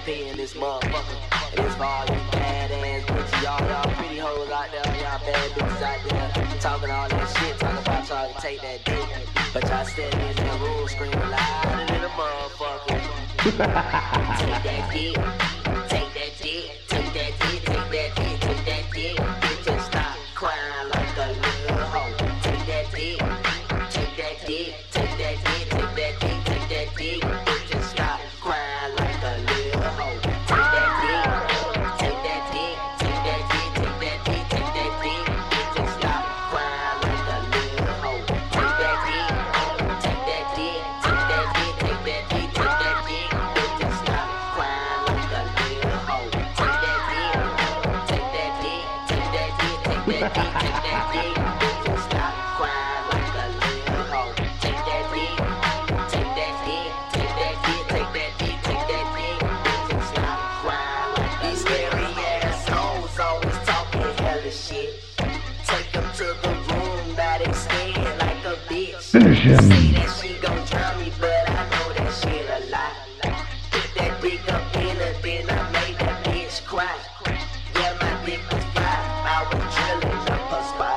P in this motherfucker. And it's for all you badass bitches, y'all pretty hoes out there, y'all bad bitches out there, talking all that shit, talking about y'all to take that dick. But y'all standing in that room screaming louder than a motherfucker. Take that dick, take that dick, take that dick, take that dick, take that dick. Bitch, and stop crying like a little hoe. Take that dick, take that dick, take that dick, take that dick, take that dick. Bitch, and stop crying like a little hoe. Take that dick, take that dick, take that dick, take that dick, take that dick. Bitch, and stop crying like a little hoe. Take that dick, take that dick, take that dick, take that dick, take that dick. Bitch, and stop crying like a little hoe. Take that dick, take that dick, take that dick, take that dick, take that dick. Bitch, and stop crying like a little hoe. Take that dick, take that dick, take that dick, take that dick, take that dick. Bitch, and stop crying like these scary ass hoes always talking hella shit. Take them to the room, now they scared like a bitch. Finish him. Say that she gon' drown me, but I know that shit a lie. Put that dick up in her, then I made that bitch cry. Yeah, my dick was fly, I was drilling up her spot.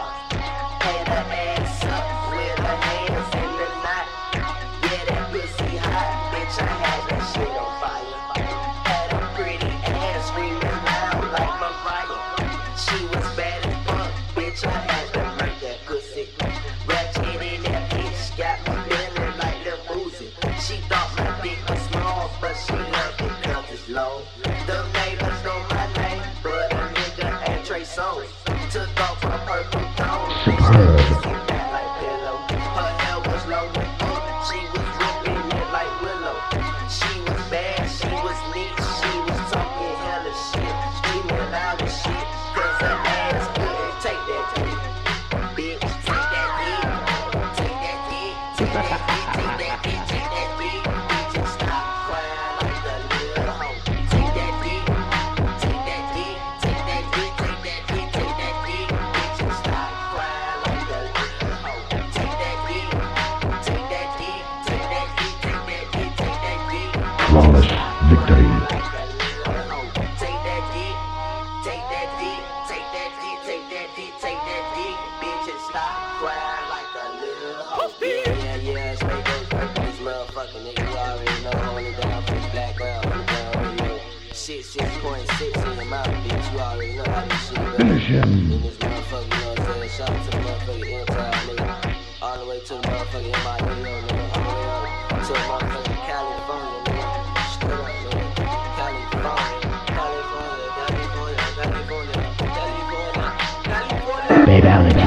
Had her ass up with her hands in the knot. Yeah, that pussy hot, bitch, I had that shit on fire. Had a pretty ass screaming loud like Mariah. She was bad as fuck, bitch, I had to murk that pussy. Ratchet in that bitch, got me feeling like Lil Boozy. She thought my dick was small, but she loved it cause it's long. The neighbors know my name, but a nigga ain't Trey Songz. Took off her purple tone, Superb. like pillow. Her hair was long and full, she was ripping it like Willow. She was bad, she was neat, she was talking hella shit, screaming loud as shit, cause her ass couldn't take that dick. Bitch, take that dick, take that dick, take that dick, take that dick, take that dick. Bitch, and stop crying like a little hoe. Take that dick, take that dick, take that dick, take that dick, take that dick. Bitch, and stop crying like a little hoe. Take that dick, take that dick, take that dick, take that dick, take that dick. Flawless victory. Like a little hoe. Take that dick, take that dick, take that dick, take that dick, take that dick. Bitch, and stop crying like a little hoe. Yeah, straight goes back to this motherfucking nigga. You already know, hold it down for this black ground, hold it down radio. Shit, 6.6 in your mouth, bitch. You already know how this shit goes. Finish him. In this motherfucker, you know what I'm saying? Shout out to the motherfucking Intel, nigga. All the way to the motherfucking MIDO, nigga. All the way up to the motherfucking California, nigga. Straight up, nigga. California, California, California, California, California, California. Babality.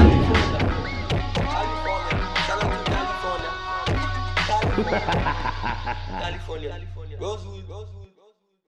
California. Shout out to California. California. California. Rosewood.